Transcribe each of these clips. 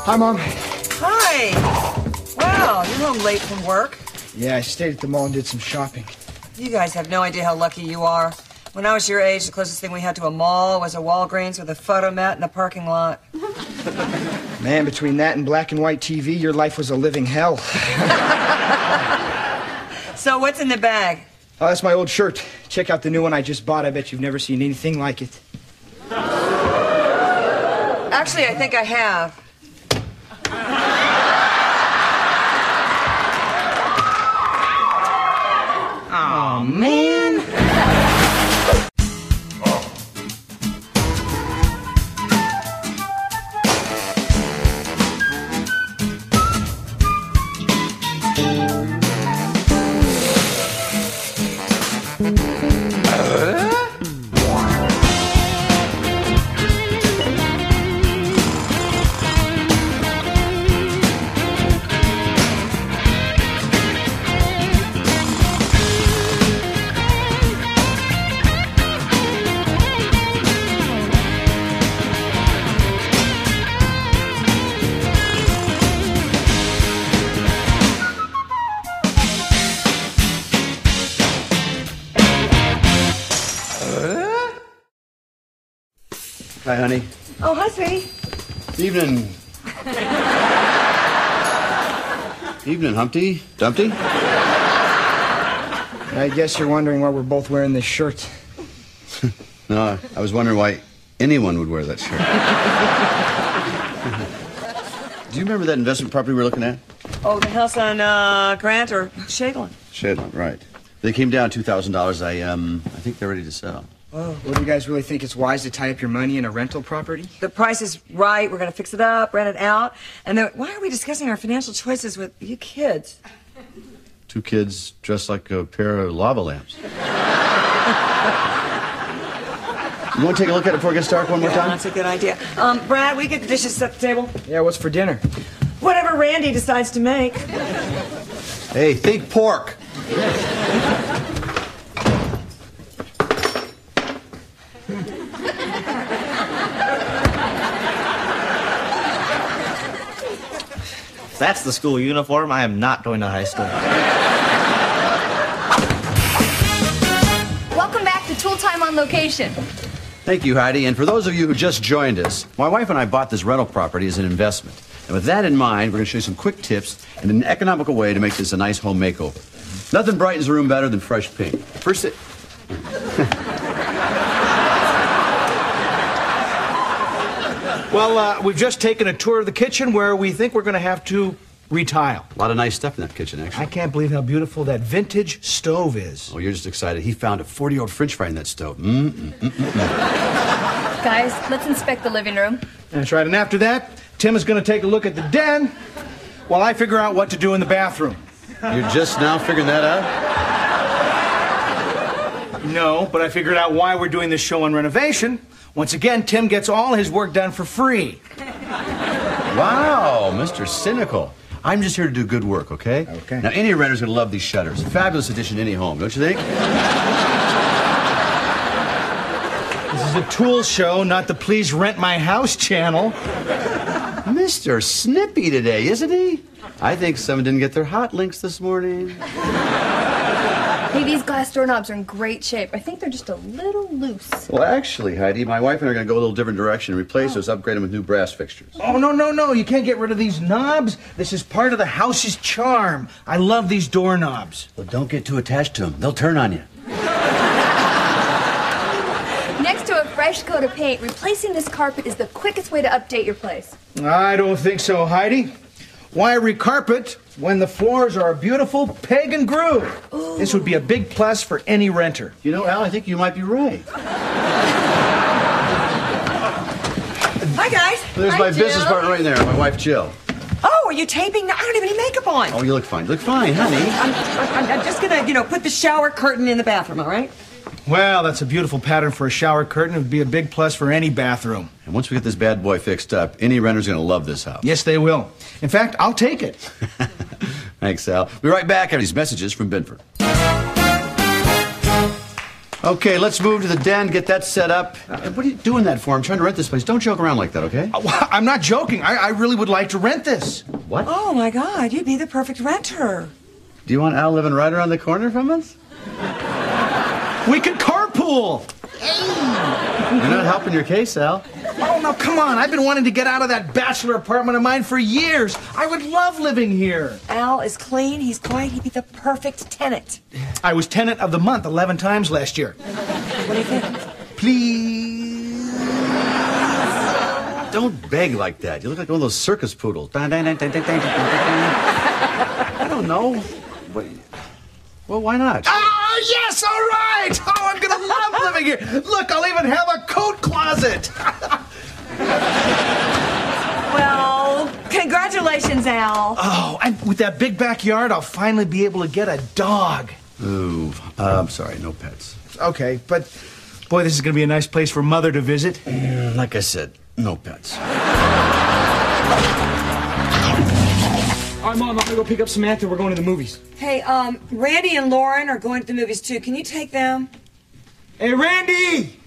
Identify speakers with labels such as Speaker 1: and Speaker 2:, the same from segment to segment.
Speaker 1: Hi, Mom.
Speaker 2: Hi. Wow, you're home late from work.
Speaker 1: Yeah, I stayed at the mall and did some shopping.
Speaker 2: You guys have no idea how lucky you are. When I was your age, the closest thing we had to a mall was a Walgreens with a photo mat in the parking lot.
Speaker 1: Man, between that and black and white TV, your life was a living hell.
Speaker 2: So what's in the bag?
Speaker 1: Oh, that's my old shirt. Check out the new one I just bought. I bet you've never seen anything like it.
Speaker 2: Actually, I think I have.
Speaker 1: Oh, man.
Speaker 3: Hi, honey.
Speaker 2: Oh, hi, sweetie.
Speaker 3: Evening. Evening, Humpty Dumpty.
Speaker 1: I guess you're wondering why we're both wearing this shirt.
Speaker 3: No, I was wondering why anyone would wear that shirt. Do you remember that investment property we were looking at?
Speaker 2: Oh, the house on Grant or Shadeland?
Speaker 3: Shadeland, right. They came down $2,000. I think they're ready to sell.
Speaker 1: Oh, well, do you guys really think it's wise to tie up your money in a rental property?
Speaker 2: The price is right. We're going to fix it up, rent it out. And then why are we discussing our financial choices with you kids?
Speaker 3: Two kids dressed like a pair of lava lamps. You want to take a look at it before it gets dark one more time?
Speaker 2: That's a good idea. Brad, we get the dishes set at the table?
Speaker 1: Yeah, what's for dinner?
Speaker 2: Whatever Randy decides to make.
Speaker 3: Hey, think pork.
Speaker 4: If that's the school uniform, I am not going to high school.
Speaker 5: Welcome back to Tool Time on Location.
Speaker 3: Thank you, Heidi. And for those of you who just joined us, my wife and I bought this rental property as an investment. And with that in mind, we're going to show you some quick tips and an economical way to make this a nice home makeover. Nothing brightens a room better than fresh paint. First,
Speaker 6: Well, we've just taken a tour of the kitchen where we think we're going to have to retile.
Speaker 3: a lot of nice stuff in that kitchen, actually.
Speaker 6: I can't believe how beautiful that vintage stove is.
Speaker 3: Oh, you're just excited. He found a 40-year-old French fry in that stove.
Speaker 5: Guys, let's inspect the living room.
Speaker 6: That's right. And after that, Tim is going to take a look at the den while I figure out what to do in the bathroom.
Speaker 3: You're just now figuring that out?
Speaker 6: No, but I figured out why we're doing this show on renovation. Once again, Tim gets all his work done for free.
Speaker 3: Wow, Mr. Cynical. I'm just here to do good work, okay?
Speaker 1: Okay.
Speaker 3: Now, any renter's going to love these shutters. Fabulous addition to any home, don't you think?
Speaker 6: This is a tool show, not the Please Rent My House channel.
Speaker 3: Mr. Snippy today, isn't he? I think someone didn't get their hot links this morning.
Speaker 5: Hey, these glass doorknobs are in great shape. I think they're just a little loose.
Speaker 3: Well, actually, Heidi, my wife and I are going to go a little different direction and replace those, upgrade them with new brass fixtures.
Speaker 6: Oh, no. You can't get rid of these knobs. This is part of the house's charm. I love these doorknobs.
Speaker 3: Well, don't get too attached to them. They'll turn on you.
Speaker 5: Next to a fresh coat of paint, replacing this carpet is the quickest way to update your place.
Speaker 6: I don't think so, Heidi. Why recarpet when the floors are a beautiful pagan groove? Ooh. This would be a big plus for any renter.
Speaker 3: You know, Al, I think you might be right.
Speaker 2: Hi, guys.
Speaker 3: There's
Speaker 5: Hi,
Speaker 3: my
Speaker 5: Jill.
Speaker 3: business partner right there, my wife, Jill.
Speaker 2: Oh, are you taping? I don't have any makeup on.
Speaker 3: Oh, you look fine. You look fine, honey.
Speaker 2: I'm just going to, put the shower curtain in the bathroom, all right?
Speaker 6: Well, that's a beautiful pattern for a shower curtain. It would be a big plus for any bathroom.
Speaker 3: And once we get this bad boy fixed up, any renter's going to love this house.
Speaker 6: Yes, they will. In fact, I'll take it.
Speaker 3: Thanks, Al. We'll be right back after these messages from Binford. Okay, let's move to the den, get that set up. What are you doing that for? I'm trying to rent this place. Don't joke around like that, okay?
Speaker 6: I'm not joking. I really would like to rent this.
Speaker 3: What?
Speaker 2: Oh, my God. You'd be the perfect renter.
Speaker 3: Do you want Al living right around the corner from us?
Speaker 6: We could carpool.
Speaker 3: You're not helping your case, Al.
Speaker 6: Oh, now, come on. I've been wanting to get out of that bachelor apartment of mine for years. I would love living here.
Speaker 2: Al is clean. He's quiet. He'd be the perfect tenant.
Speaker 6: I was tenant of the month 11 times last year.
Speaker 2: What do you think?
Speaker 6: Please.
Speaker 3: Don't beg like that. You look like one of those circus poodles. I don't know. Well, why not?
Speaker 6: Oh, yes, all right. Oh, I'm going to love living here. Look, I'll even have a coat closet.
Speaker 2: Well, congratulations, Al.
Speaker 6: Oh, and with that big backyard, I'll finally be able to get a dog.
Speaker 3: Ooh, I'm sorry, no pets.
Speaker 6: Okay, but, boy, this is going to be a nice place for Mother to visit.
Speaker 3: Like I said, no pets.
Speaker 1: All right, Mom, I'm gonna go pick up Samantha. We're going to the movies.
Speaker 2: Hey, Randy and Lauren are going to the movies, too. Can you take them?
Speaker 1: Hey, Randy!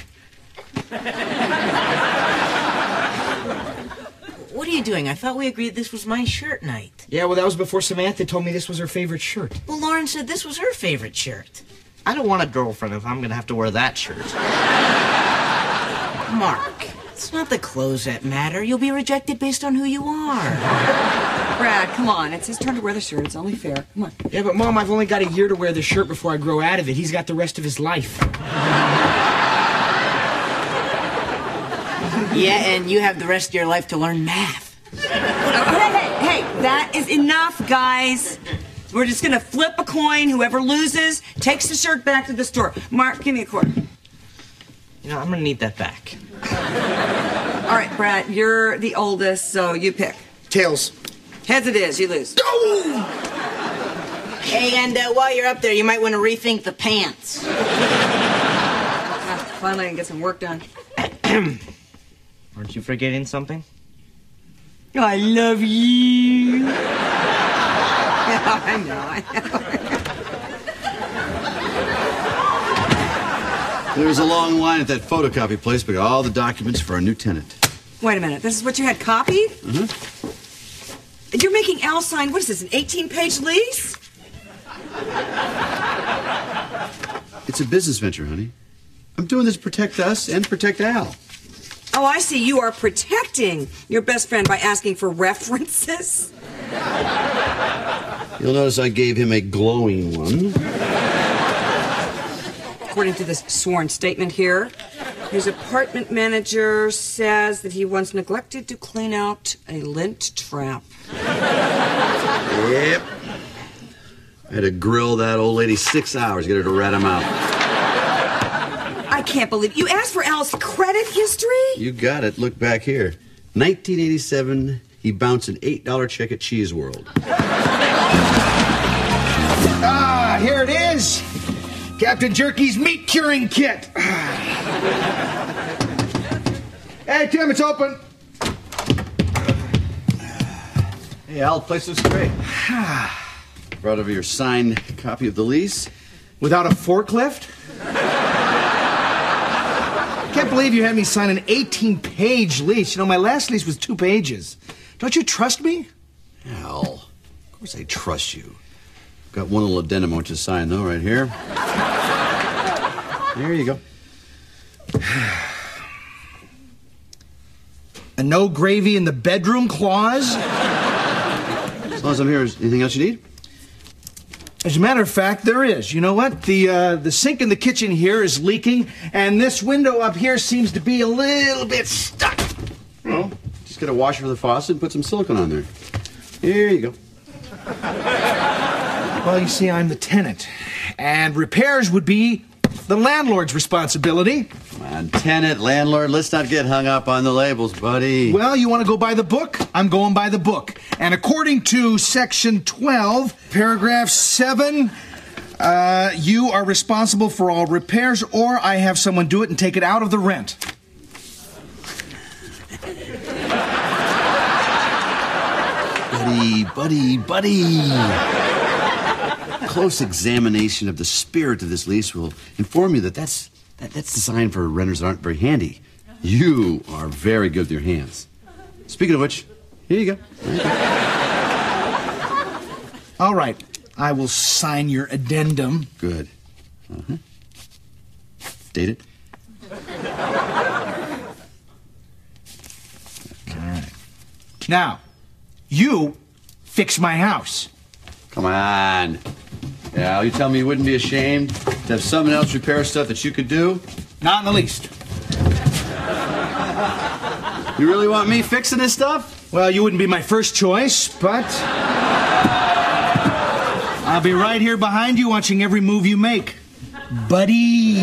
Speaker 7: What are you doing? I thought we agreed this was my shirt night.
Speaker 1: Yeah, well, that was before Samantha told me this was her favorite shirt.
Speaker 7: Well, Lauren said this was her favorite shirt.
Speaker 4: I don't want a girlfriend if I'm gonna have to wear that shirt.
Speaker 7: Mark, it's not the clothes that matter. You'll be rejected based on who you are.
Speaker 2: Brad, come on. It's his turn to wear the shirt. It's only fair. Come on.
Speaker 1: Yeah, but Mom, I've only got a year to wear the shirt before I grow out of it. He's got the rest of his life.
Speaker 7: Yeah, and you have the rest of your life to learn math.
Speaker 2: Hey, that is enough, guys. We're just going to flip a coin. Whoever loses takes the shirt back to the store. Mark, give me a quarter.
Speaker 4: You know, I'm gonna need that back.
Speaker 2: All right, Brad, you're the oldest, so you pick.
Speaker 1: Tails.
Speaker 2: Heads it is. You lose.
Speaker 7: Hey, and while you're up there, you might want to rethink the pants.
Speaker 2: Finally, I can get some work done.
Speaker 4: Aren't you forgetting something?
Speaker 2: I love you. I know.
Speaker 3: There's a long line at that photocopy place, but got all the documents for a new tenant.
Speaker 2: Wait a minute. This is what you had copied?
Speaker 3: Mm-hmm.
Speaker 2: You're making Al sign, what is this, an 18-page lease?
Speaker 3: It's a business venture, honey. I'm doing this to protect us and protect Al.
Speaker 2: Oh, I see. You are protecting your best friend by asking for references.
Speaker 3: You'll notice I gave him a glowing one.
Speaker 2: According to this sworn statement here, his apartment manager says that he once neglected to clean out a lint trap.
Speaker 3: Yep. I had to grill that old lady 6 hours to get her to rat him out.
Speaker 2: I can't believe you asked for Al's credit history?
Speaker 3: You got it. Look back here. 1987, he bounced an $8 check at Cheese World.
Speaker 6: Ah, here it is. Captain Jerky's meat curing kit. Hey, Tim, it's open.
Speaker 3: Hey, Al, the place looks great. Brought over your signed copy of the lease.
Speaker 6: Without a forklift? Can't believe you had me sign an 18-page lease. You know, my last lease was 2 pages. Don't you trust me?
Speaker 3: Al, of course I trust you. Got one little addendum I want you to sign, though, right here. There you go.
Speaker 6: A no gravy in the bedroom clause?
Speaker 3: As long as I'm here, is anything else you need?
Speaker 6: As a matter of fact, there is. You know what? The sink in the kitchen here is leaking, and this window up here seems to be a little bit stuck.
Speaker 3: Well, just get a washer for the faucet and put some silicone on there. Here you go.
Speaker 6: Well, you see, I'm the tenant, and repairs would be the landlord's responsibility.
Speaker 3: Come on, tenant, landlord, let's not get hung up on the labels, buddy.
Speaker 6: Well, you want to go by the book? I'm going by the book. And according to Section 12, Paragraph 7, you are responsible for all repairs, or I have someone do it and take it out of the rent.
Speaker 3: Buddy. Close examination of the spirit of this lease will inform you that that's designed for renters that aren't very handy. You are very good with your hands. Speaking of which, here you go.
Speaker 6: All right. I will sign your addendum.
Speaker 3: Good. Date it.
Speaker 6: All right. Now, you fix my house.
Speaker 3: Come on. Al, you tell me you wouldn't be ashamed to have someone else repair stuff that you could do?
Speaker 6: Not in the least.
Speaker 3: You really want me fixing this stuff?
Speaker 6: Well, you wouldn't be my first choice, but I'll be right here behind you watching every move you make. Buddy.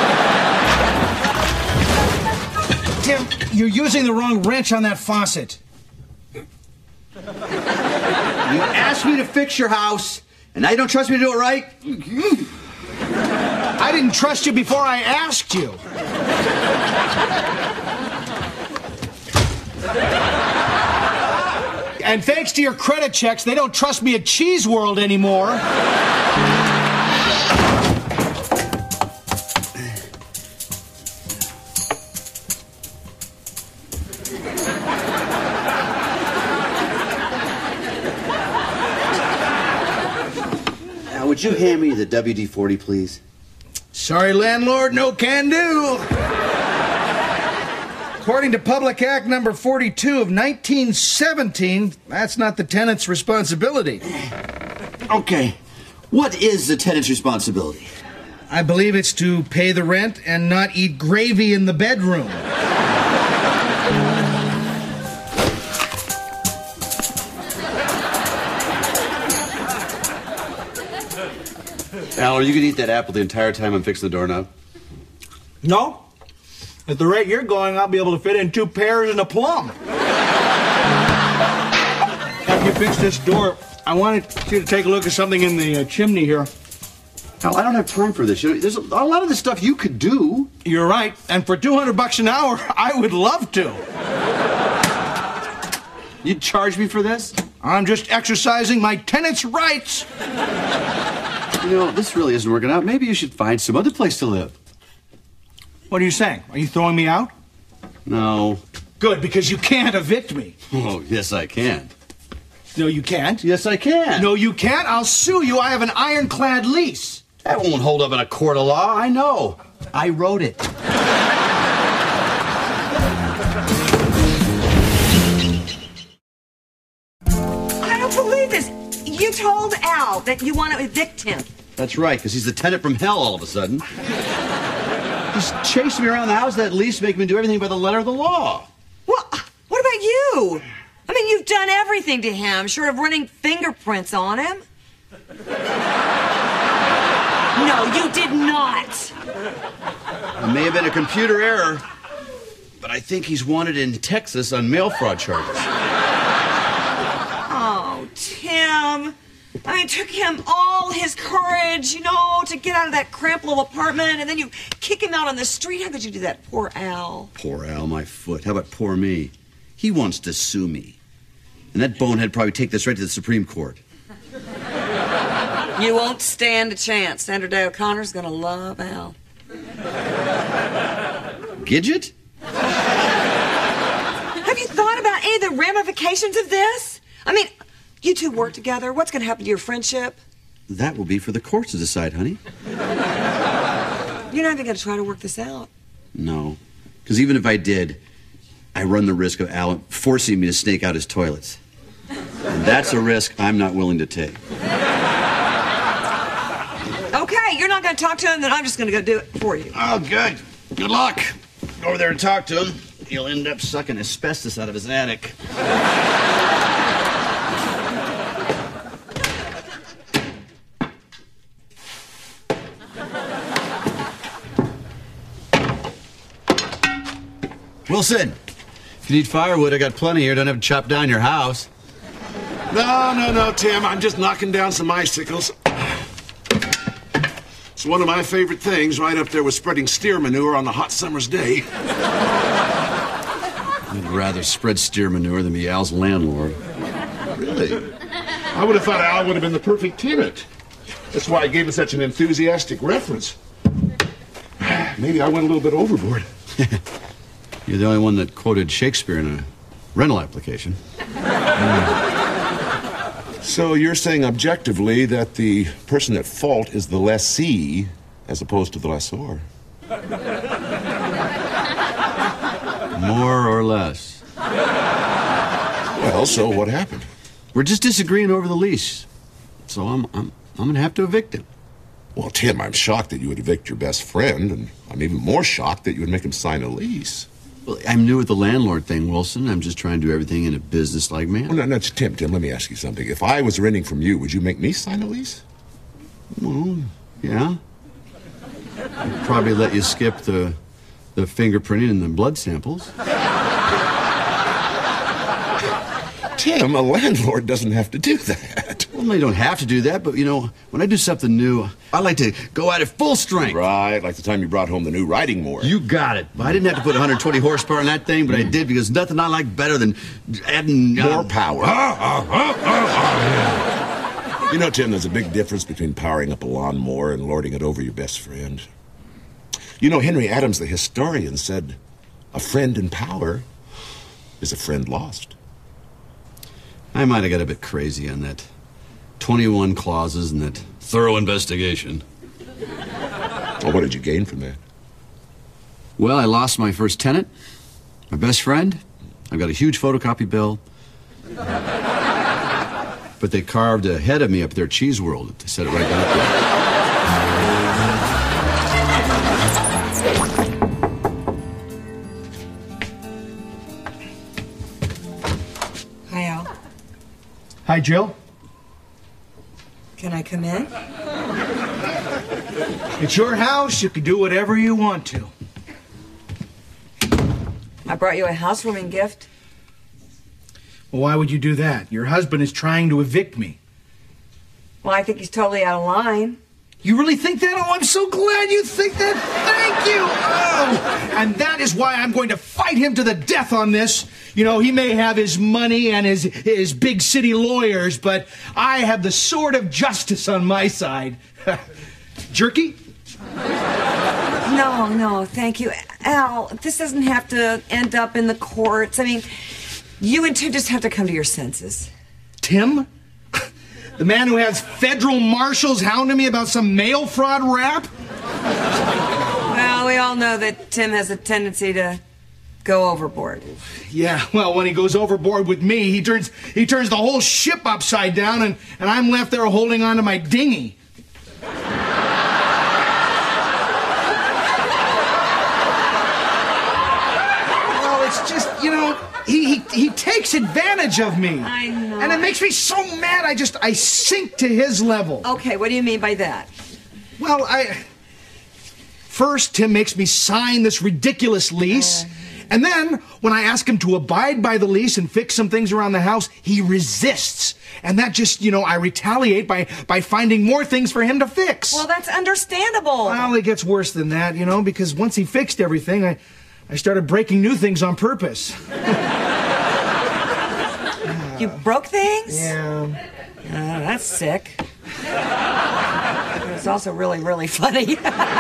Speaker 6: Tim, you're using the wrong wrench on that faucet.
Speaker 3: You asked me to fix your house, and now you don't trust me to do it right?
Speaker 6: I didn't trust you before I asked you. And thanks to your credit checks, they don't trust me at Cheese World anymore.
Speaker 3: Now, would you hand me the WD-40, please?
Speaker 6: Sorry, landlord, no can do. According to Public Act number 42 of 1917, that's not the tenant's responsibility.
Speaker 3: Okay. What is the tenant's responsibility?
Speaker 6: I believe it's to pay the rent and not eat gravy in the bedroom.
Speaker 3: Al, are you going to eat that apple the entire time I'm fixing the doorknob?
Speaker 6: No. At the rate you're going, I'll be able to fit in 2 pears and a plum. After you fix this door, I wanted you to take a look at something in the chimney here.
Speaker 3: Al, I don't have time for this. You know, there's a lot of this stuff you could do.
Speaker 6: You're right. And for $200 an hour, I would love to.
Speaker 3: You'd charge me for this?
Speaker 6: I'm just exercising my tenant's rights.
Speaker 3: You know, this really isn't working out. Maybe you should find some other place to live.
Speaker 6: What are you saying? Are you throwing me out?
Speaker 3: No.
Speaker 6: Good, because you can't evict me.
Speaker 3: Oh, yes, I can.
Speaker 6: No, you can't.
Speaker 3: Yes, I can.
Speaker 6: No, you can't. I'll sue you. I have an ironclad lease.
Speaker 3: That won't hold up in a court of law. I know. I wrote it.
Speaker 2: I don't believe this. You told Al that you want to evict him.
Speaker 3: That's right, because he's the tenant from hell all of a sudden. Just chased me around the house, that lease, make me do everything by the letter of the law.
Speaker 2: Well, what about you? I mean, you've done everything to him, short of running fingerprints on him. No, you did not.
Speaker 3: It may have been a computer error, but I think he's wanted in Texas on mail fraud charges.
Speaker 2: Oh, Tim. I mean, it took him all his courage, to get out of that cramped little apartment, and then you kick him out on the street. How could you do that? Poor Al.
Speaker 3: Poor Al, my foot. How about poor me? He wants to sue me. And that bonehead probably take this right to the Supreme Court.
Speaker 2: You won't stand a chance. Sandra Day O'Connor's gonna love Al.
Speaker 3: Gidget?
Speaker 2: Have you thought about any of the ramifications of this? I mean, you two work together. What's gonna happen to your friendship?
Speaker 3: That will be for the courts to decide, honey.
Speaker 2: You're not even gonna try to work this out.
Speaker 3: No. Because even if I did, I run the risk of Al forcing me to snake out his toilets. And that's a risk I'm not willing to take.
Speaker 2: Okay, you're not gonna talk to him, then I'm just gonna go do it for you.
Speaker 3: Oh, good. Good luck. Go over there and talk to him. He'll end up sucking asbestos out of his attic. Wilson, if you need firewood, I got plenty here. Don't have to chop down your house.
Speaker 8: No, Tim. I'm just knocking down some icicles. It's one of my favorite things, right up there with spreading steer manure on the hot summer's day.
Speaker 3: I'd rather spread steer manure than be Al's landlord.
Speaker 8: Really? I would have thought Al would have been the perfect tenant. That's why I gave it such an enthusiastic reference. Maybe I went a little bit overboard.
Speaker 3: You're the only one that quoted Shakespeare in a rental application.
Speaker 8: So you're saying objectively that the person at fault is the lessee as opposed to the lessor?
Speaker 3: More or less.
Speaker 8: Well, so what happened?
Speaker 3: We're just disagreeing over the lease. So I'm gonna have to evict him.
Speaker 8: Well, Tim, I'm shocked that you would evict your best friend, and I'm even more shocked that you would make him sign a lease.
Speaker 3: Well, I'm new at the landlord thing, Wilson. I'm just trying to do everything in a business-like manner.
Speaker 8: Well, no, Tim, let me ask you something. If I was renting from you, would you make me sign a lease?
Speaker 3: Well, yeah. I'd probably let you skip the fingerprinting and the blood samples.
Speaker 8: Tim, a landlord doesn't have to do that.
Speaker 3: Well, they don't have to do that, but, you know, when I do something new, I like to go at it full strength.
Speaker 8: Right, like the time you brought home the new riding mower.
Speaker 3: You got it. I didn't have to put 120 horsepower in that thing, but I did because nothing I like better than adding...
Speaker 8: more power. You know, Tim, there's a big difference between powering up a lawnmower and lording it over your best friend. You know, Henry Adams, the historian, said, a friend in power is a friend lost.
Speaker 3: I might have got a bit crazy on that 21 clauses and that thorough investigation.
Speaker 8: Well, what did you gain from that?
Speaker 3: Well, I lost my first tenant, my best friend. I've got a huge photocopy bill. But they carved a head of me up there at Cheese World. They set it right down up there.
Speaker 2: Hi, Al.
Speaker 6: Hi, Jill.
Speaker 2: Can I come in?
Speaker 6: It's your house. You can do whatever you want to.
Speaker 2: I brought you a housewarming gift.
Speaker 6: Well, why would you do that? Your husband is trying to evict me.
Speaker 2: Well, I think he's totally out of line.
Speaker 6: You really think that? Oh, I'm so glad you think that. Thank you. Oh, and that is why I'm going to fight him to the death on this. You know, he may have his money and his big city lawyers, but I have the sword of justice on my side. Jerky?
Speaker 2: No, thank you. Al, this doesn't have to end up in the courts. I mean, you and Tim just have to come to your senses.
Speaker 6: Tim? The man who has federal marshals hounding me about some mail fraud rap?
Speaker 2: Well, we all know that Tim has a tendency to go overboard.
Speaker 6: Yeah, well, when he goes overboard with me, he turns the whole ship upside down, and I'm left there holding on to my dinghy. Well, it's just, you know, he takes advantage of me.
Speaker 2: I know.
Speaker 6: And it makes me so mad, I sink to his level.
Speaker 2: Okay, what do you mean by that?
Speaker 6: Well, First, Tim makes me sign this ridiculous lease. And then, when I ask him to abide by the lease and fix some things around the house, he resists. And that just, you know, I retaliate by finding more things for him to fix.
Speaker 2: Well, that's understandable.
Speaker 6: Well, it gets worse than that, you know, because once he fixed everything, I started breaking new things on purpose.
Speaker 2: You broke things?
Speaker 6: Yeah.
Speaker 2: That's sick. It's also really, really funny.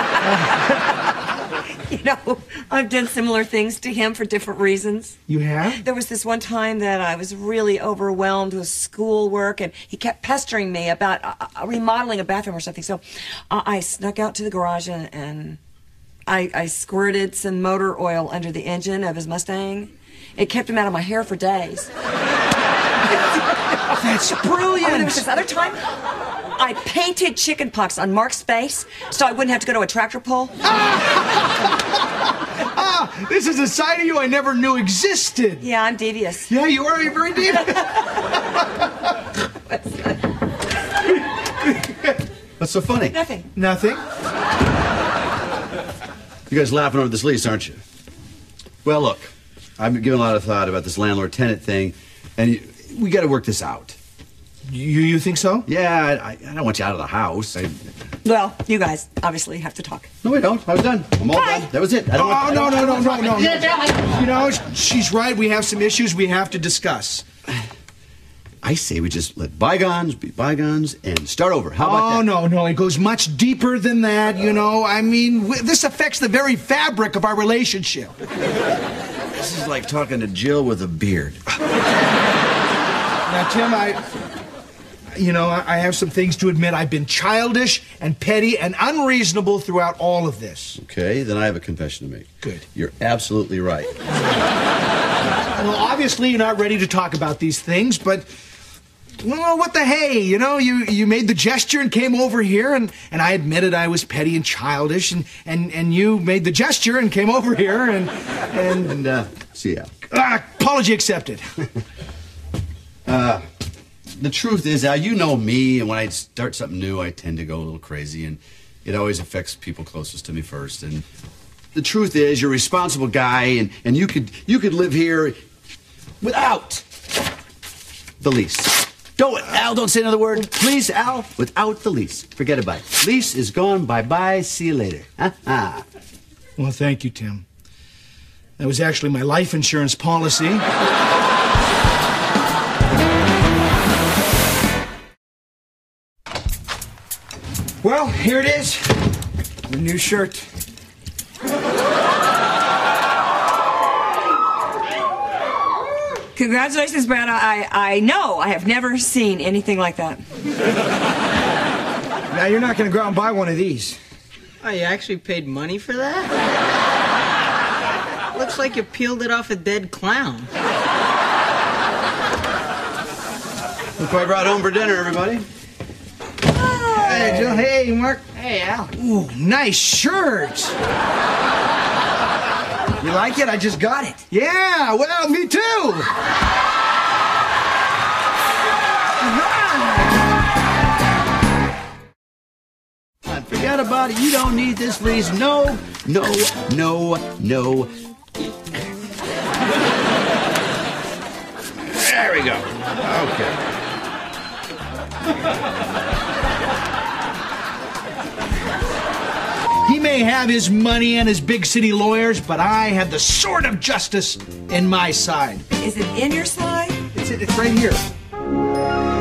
Speaker 2: You know, I've done similar things to him for different reasons.
Speaker 6: You have?
Speaker 2: There was this one time that I was really overwhelmed with schoolwork, and he kept pestering me about remodeling a bathroom or something. So I snuck out to the garage, and I squirted some motor oil under the engine of his Mustang. It kept him out of my hair for days.
Speaker 6: That's brilliant.
Speaker 2: Oh, there was this other time, I painted chicken pox on Mark's face so I wouldn't have to go to a tractor pull.
Speaker 6: This is a side of you I never knew existed.
Speaker 2: Yeah, I'm devious.
Speaker 6: Yeah, you are very devious.
Speaker 3: What's so funny?
Speaker 2: Nothing.
Speaker 6: Nothing.
Speaker 3: You guys laughing over this lease, aren't you? Well, look, I've been giving a lot of thought about this landlord-tenant thing, and we got to work this out.
Speaker 6: You think so?
Speaker 3: Yeah, I don't want you out of the house.
Speaker 2: Well, you guys obviously have to talk.
Speaker 3: No, we don't. I was done. I'm all
Speaker 2: Bye.
Speaker 3: done. That was it. I don't want,
Speaker 6: No. You know, she's right. We have some issues we have to discuss.
Speaker 3: I say we just let bygones be bygones and start over. How about that?
Speaker 6: Oh, no, it goes much deeper than that, you know. I mean, this affects the very fabric of our relationship.
Speaker 3: This is like talking to Jill with a beard.
Speaker 6: Now, Tim, I have some things to admit. I've been childish and petty and unreasonable throughout all of this.
Speaker 3: Okay, then I have a confession to make.
Speaker 6: Good.
Speaker 3: You're absolutely right.
Speaker 6: Well, obviously you're not ready to talk about these things, but... Well, what the hey, you know, you made the gesture and came over here, and I admitted I was petty and childish, and you made the gesture and came over here, and
Speaker 3: see ya.
Speaker 6: Apology accepted.
Speaker 3: The truth is, Al, you know me, and when I start something new, I tend to go a little crazy, and it always affects people closest to me first. And the truth is, you're a responsible guy, and you could live here without the lease. Al, don't say another word. Please, Al, without the lease. Forget about it. Lease is gone. Bye-bye. See you later.
Speaker 6: Well, thank you, Tim. That was actually my life insurance policy.
Speaker 1: Well, here it is. The new shirt.
Speaker 2: Congratulations, Brad. I know I have never seen anything like that.
Speaker 1: Now, you're not going to go out and buy one of these.
Speaker 7: Oh, you actually paid money for that? Looks like you peeled it off a dead clown.
Speaker 3: Look what I brought home for dinner, everybody.
Speaker 6: Hey, Jill. Hey, Mark.
Speaker 7: Hey, Al.
Speaker 6: Ooh, nice shirt.
Speaker 1: You like it? I just got it.
Speaker 6: Yeah, well, me too.
Speaker 3: Forget about it. You don't need this lease. No. There we go. Okay.
Speaker 6: He may have his money and his big city lawyers, but I have the sword of justice in my side.
Speaker 2: Is it in your side?
Speaker 6: It's right here.